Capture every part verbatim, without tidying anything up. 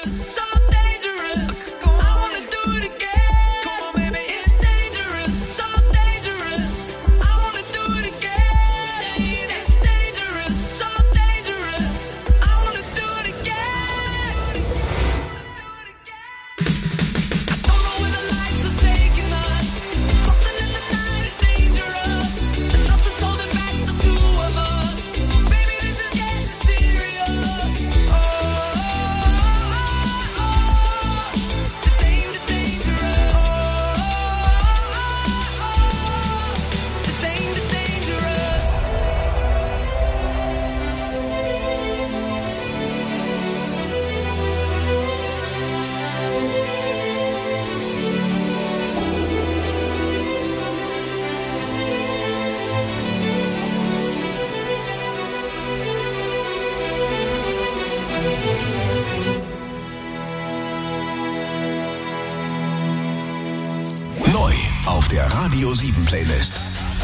Neu auf der Radio sieben Playlist.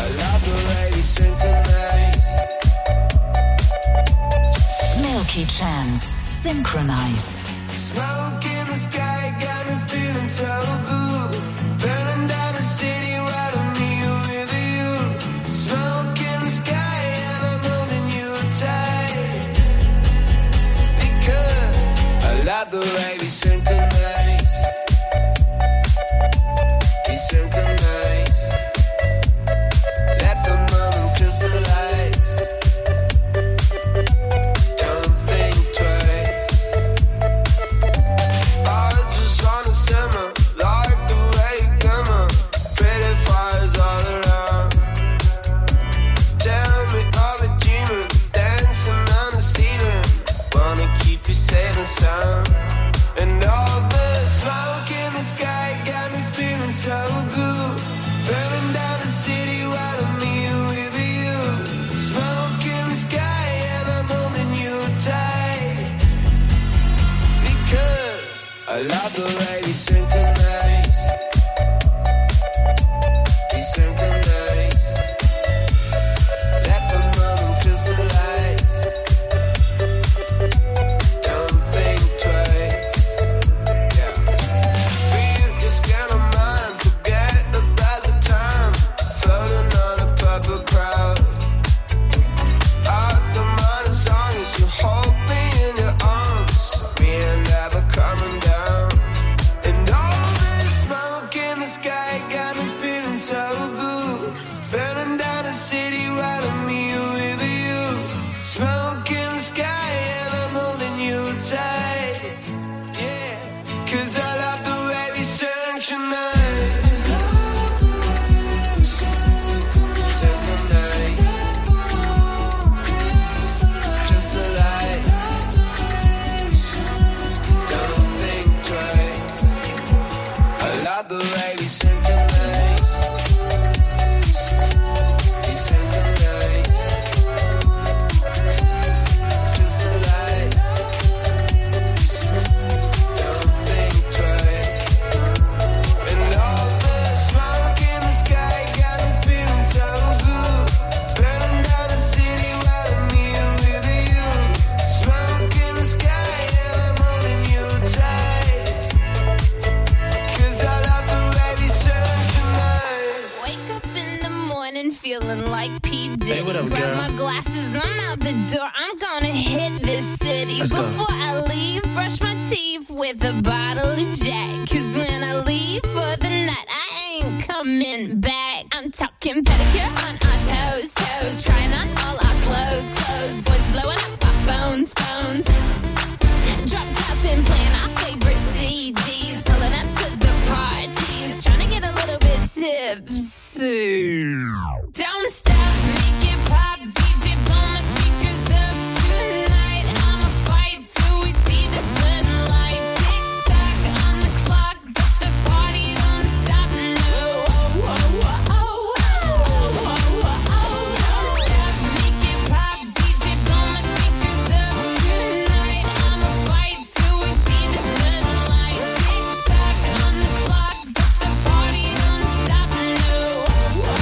Milky Chance, Synchronize. Smoke in the sky got me feeling so good. Burning down the city right on me with you. Smoke in the sky and I'm holding you tight. Because I love the way we synchronize. We synchronize. Let the moment crystallize. Don't think twice. I just wanna simmer, like the way you glimmer. Pretty fires all around. Tell me, are we dreaming? Dancing on the ceiling. Wanna keep you safe and sound. And all the smoke in the sky got me feeling so good. Burning down the city right on me with you. Smoke in the sky and I'm holding you tight. Because I love the way we synchronize. We synchronize. Let the moment crystallize. Don't think twice. Yeah. Feel this kind of mind. Forget about the time. Floating on a purple crowd. Out the morning song as you hold me in your arms. Me and never coming down. And all this smoke in the sky got me feeling so good. Burning down the city right on me with you. Smoke in the sky and I'm holding you tight. Yeah, 'cause I love the way we synchronize. Synchronize. Just a light. Don't think twice. I love the way we synchronize. We synchronize. Just a light. Don't think twice. And all the smoke in the sky got me feeling so good. Burning down the city right on me with you. Smoke in the sky and I'm holding you tight. 'Cause I love the way we synchronize. Wake up in the morning feeling like P. Diddy. Hey, what up, Grab girl? my glasses, I'm out the door. I'm gonna hit this city. Let's go. Before I leave, brush my teeth with a bottle of Jack. 'Cause when I leave for the night, I ain't coming back. I'm talking pedicure on our toes, toes. Trying on all our clothes, clothes. Boys blowing up our phones, phones. Drop top and playing our favorite C Ds. Pulling up to the parties. Trying to get a little bit tipsy. Don't stop, make it pop. D J blow my speakers up tonight. I'ma fight till we see the sunlight. Tick tock on the clock, but the party don't stop. No, oh, oh, oh, oh, oh, oh, oh, oh. Don't stop, make it pop. D J blow my speakers up tonight. I'ma fight till we see the sunlight. Tick tock on the clock, but the party don't stop. No, oh, oh,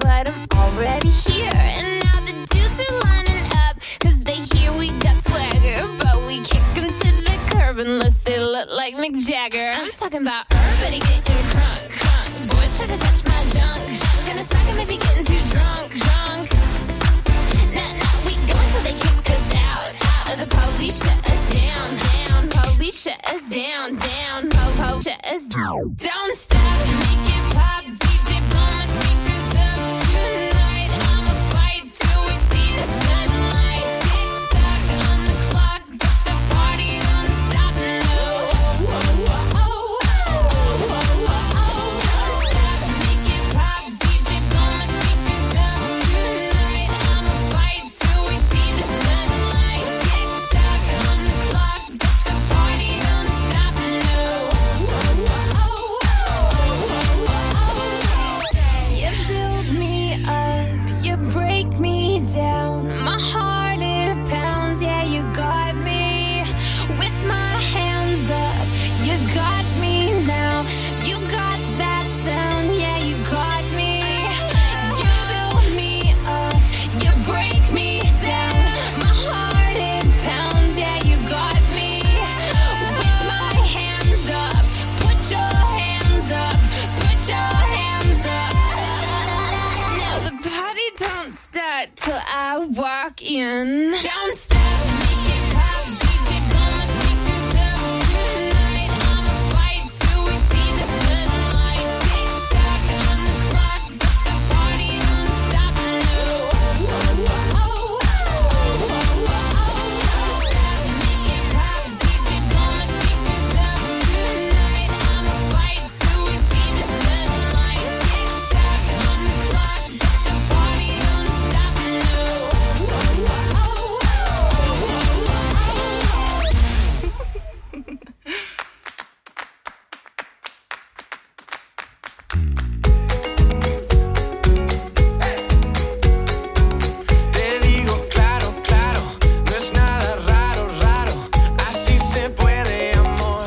but I'm already here. And now the dudes are lining up, cause they hear we got swagger. But we kick them to the curb unless they look like Mick Jagger. I'm talking about everybody getting crunk, crunk. Boys try to touch my junk, junk. Gonna smack him if he getting too drunk, drunk. Nah, nah, we go until they kick us out, out. The police shut us down, down. Police shut us down, down. Po, po, shut us down. Don't stop, make it pop. D J blow my speakers up tonight. I'ma fight till we see the sunlight. Tick tock on the clock, but the party don't stop. No. Oh, oh, oh, oh, oh, oh, oh. Don't stop, make it pop. D J blow my speakers up tonight. I'ma fight till we see the sunlight. Tick tock on the clock, but the party don't stop. No. Oh, oh, oh, oh, oh. You build me up, you break me down. My heart it pounds, yeah, you got me. With my hands up, you got me now. You got that sound, yeah, you got me. You build me up, you break me down. My heart it pounds, yeah, you got me. With my hands up, put your hands up, put your hands up. Now the party don't start till I walk in. Don't stop, make it pop. D J blow my speakers up tonight. I'ma fight till we see the sunlight. Tick tock on the clock, but the party don't stop. No. Oh, oh, oh, oh, oh, oh, oh. Make it pop. D J blow my speakers up tonight. I'ma fight till we see the sunlight. Tick tock on the clock, but the party don't stop. No. Oh, oh, oh, oh, oh, oh. Te digo claro, claro, no es nada raro, raro, así se puede, amor.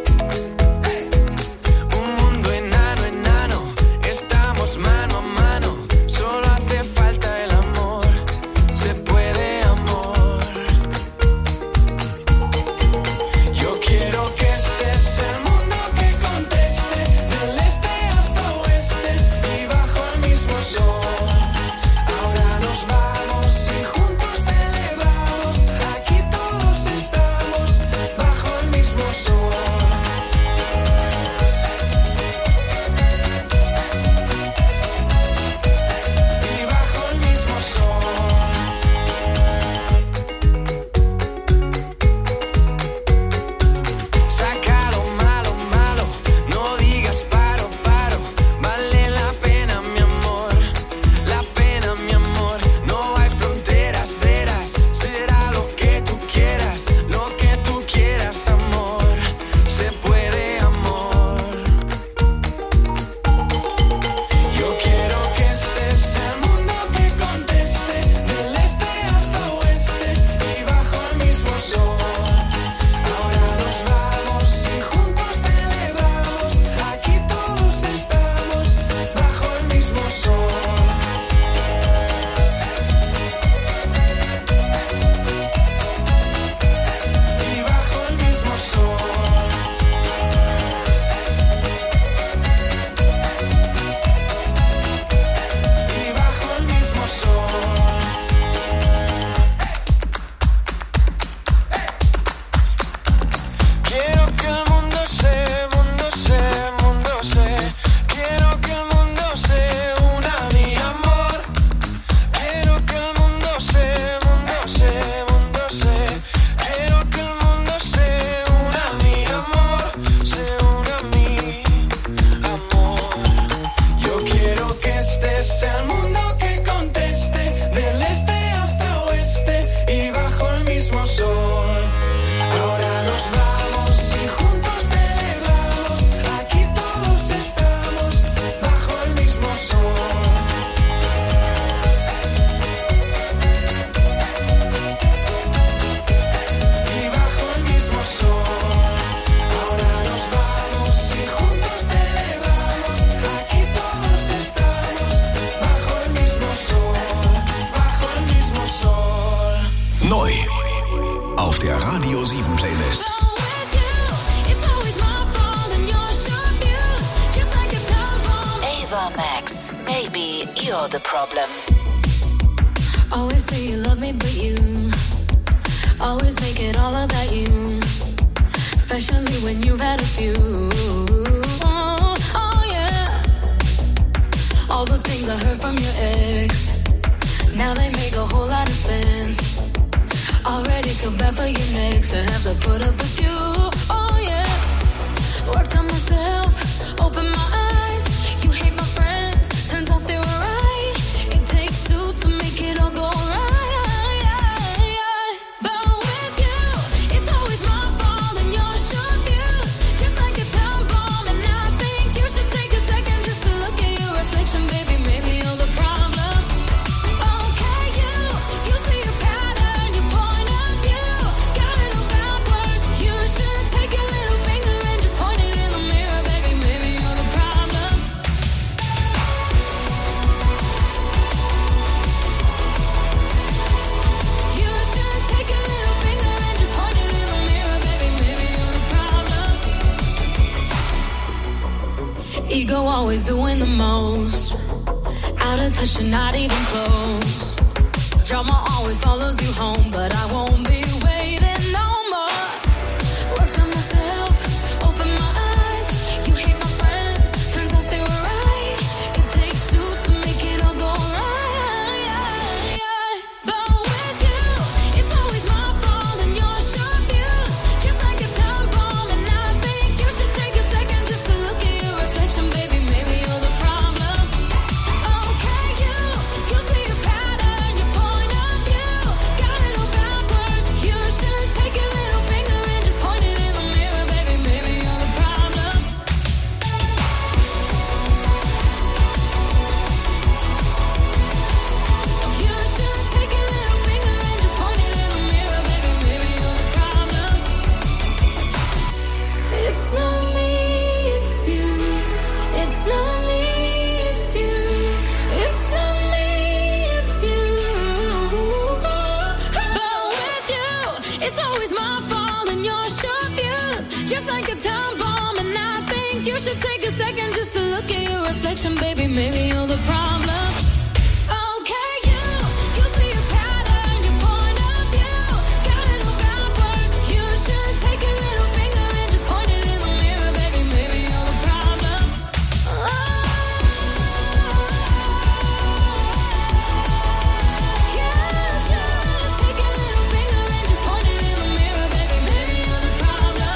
Un mundo enano, enano, estamos mano a mano, solo hace falta el amor, se puede, amor. Yo quiero que estés el mundo que conteste, del este hasta oeste y bajo el mismo sol. Ahora nos vamos y juntos te elevamos, aquí todos estamos bajo el mismo sol. Y bajo el mismo sol. Saca lo malo, malo, no digas paro, paro, vale la pena, mi amor, la pena, mi amor, no hay fronteras, serás, será lo que tú quieras, lo que tú quieras, amor, se puede, amor. Yo quiero que estés el mundo que conteste, del este hasta oeste y bajo el mismo sol. Ahora nos vamos y juntos te elevamos, aquí todos estamos bajo el mismo sol. Y bajo el mismo sol. Y bajo el mismo sol. Quiero que el mundo se, mundo se, mundo se. Quiero que el mundo se una a mi amor. Quiero que el mundo se, mundo se, mundo se. Quiero que el mundo se una a mi amor, se una a mi amor. Yo quiero que estés el mundo que conteste, del este hasta oeste y bajo el mismo sol. Ahora nos vamos y juntos te elevamos, aquí todos estamos bajo el mismo sol. Y bajo el mismo sol. Ahora nos vamos y juntos te elevamos, aquí todos estamos bajo der Radio sieben Playlist. Ava Max, maybe you're the problem. Always say you love me, but you always make it all about you. Especially when you've had a few. Oh, oh yeah. All the things I heard from your ex, now they make a whole lot of sense. Already feel bad for you next to have to put up with you. Oh yeah. Worked on myself, opened my eyes. You hate my friends, turns out they were right. It takes two to make it all go right. But with you, it's always my fault and your short views, just like a time bomb. And I think you should take a second just to look at your reflection, baby. Maybe you're the problem. Okay, you, you see a pattern, your point of view, got it all backwards. You should take your little finger and just point it in the mirror, baby. Maybe you're the problem. You should take your little finger and just point it in the mirror, baby. Maybe you're the problem. Ego always doing the most, out of touch and not even close. Drama always follows you home, but I won't be waiting no more. Worked on myself, opened my eyes. You hate my friends, turns out they were right. It takes two to make it all go right. But with you, it's always my fault and your short views, just like a time bomb. And I think you should take a second just to look at your reflection, baby. Maybe you're the problem. Okay, you, you see a pattern, your point of view, got it all backwards. You should take your little finger and just point it in the mirror, baby. Maybe you're the problem. You should take your little finger and just point it in the mirror, baby. Maybe you're the problem. It's not me, it's you. It's not me, it's you. It's not me, it's you. But with you, it's always my fault and your short views, just like a time bomb. And I think you should take a second just to look at your reflection, baby. Maybe you're the problem. Okay, you, you see a pattern, your point of view, got it all backwards. You should take your little finger and just point it in the mirror, baby. Maybe you're the problem. You should take your little finger and just point it in the mirror, baby. Maybe you're the problem.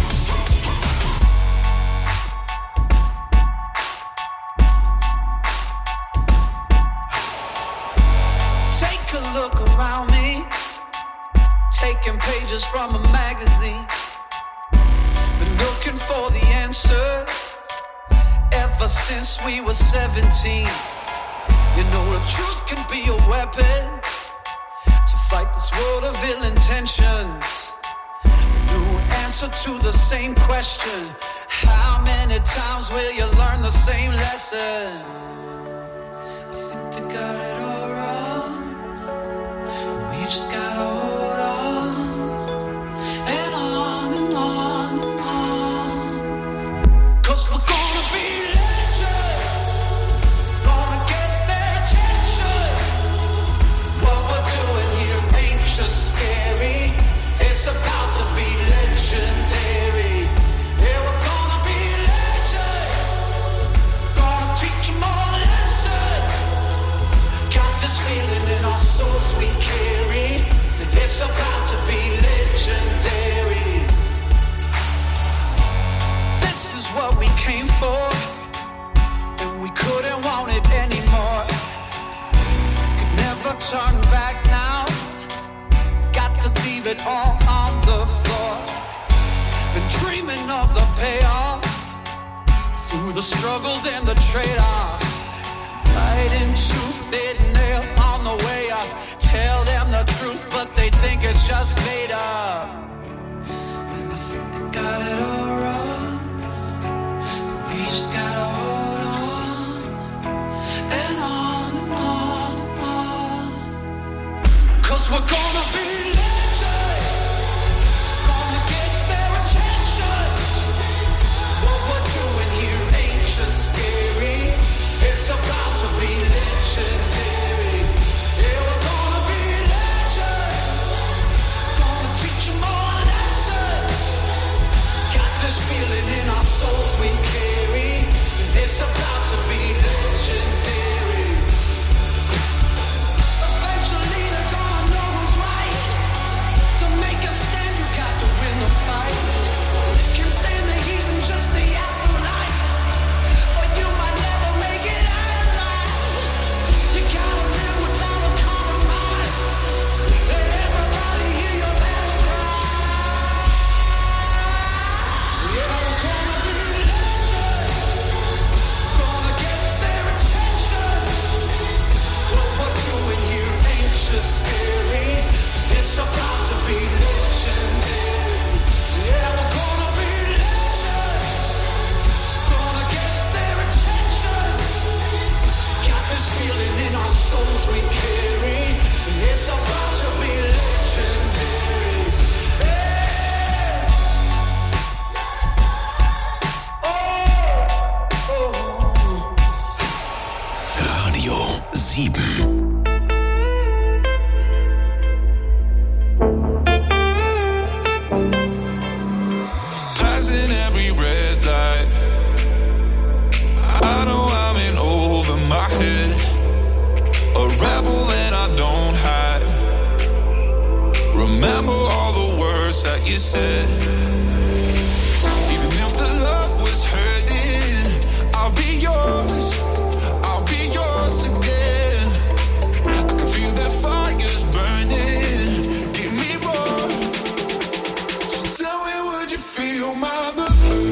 Take a look around me, taking pages from a magazine. Been looking for the answers ever since we were seventeen. You know the truth can be a weapon to fight this world of ill intentions. New answer to the same question: how many times will you learn the same lesson? I think they got it all wrong. We just gotta hold on and on and on and on. 'Cause we're gonna be legends, gonna get their attention. What we're doing here ain't just scary, it's about to be legendary. Yeah, we're gonna be legends, gonna teach 'em all a lesson. Got this feeling in our souls we carry, that it's about to be legendary. This is what we came for, and we couldn't want it anymore. Could never turn back now, got to leave it all on the floor. Been dreaming of the payoff, through the struggles and the trade-offs. Right into thin nail on the way up. Tell them the truth, but they think it's just made up. And I think they got it all wrong, but we just gotta hold on and on and on and on. 'Cause we're gonna be legends, sieben. Remember all the words that you said. Even if the love was hurting, I'll be yours. I'll be yours again. I can feel the fire's burning. Give me more. So tell me, would you feel my love?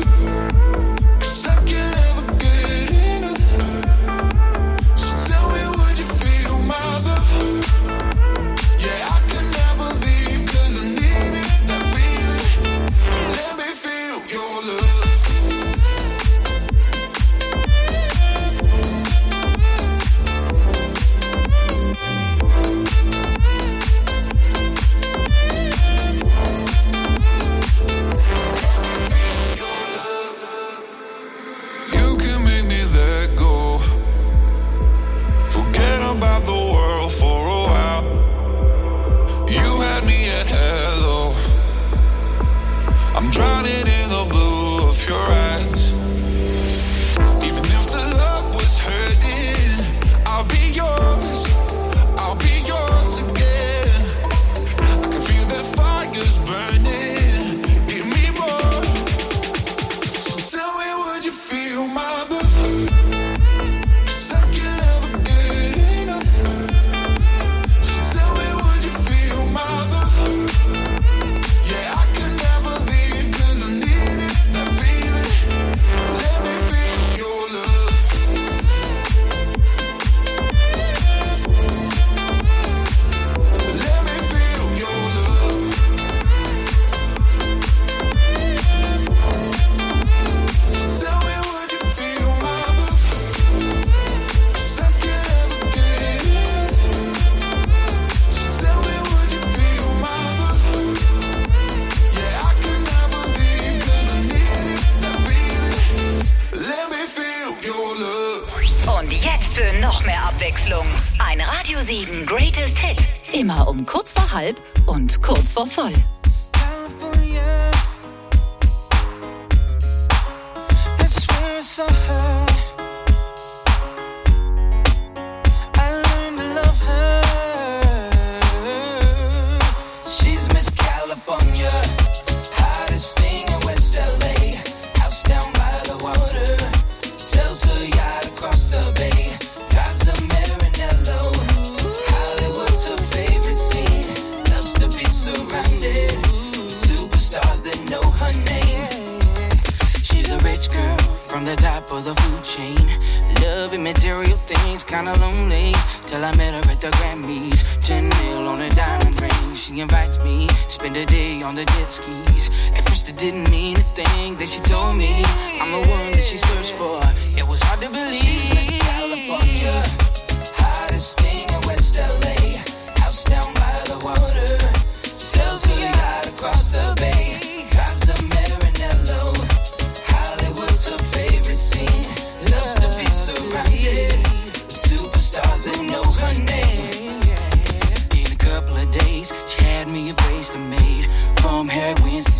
Ein Radio sieben Greatest Hit. Immer um kurz vor halb und kurz vor voll.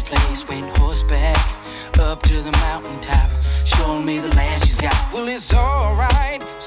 Up to the mountaintop, showing me the land she's got. Well, it's all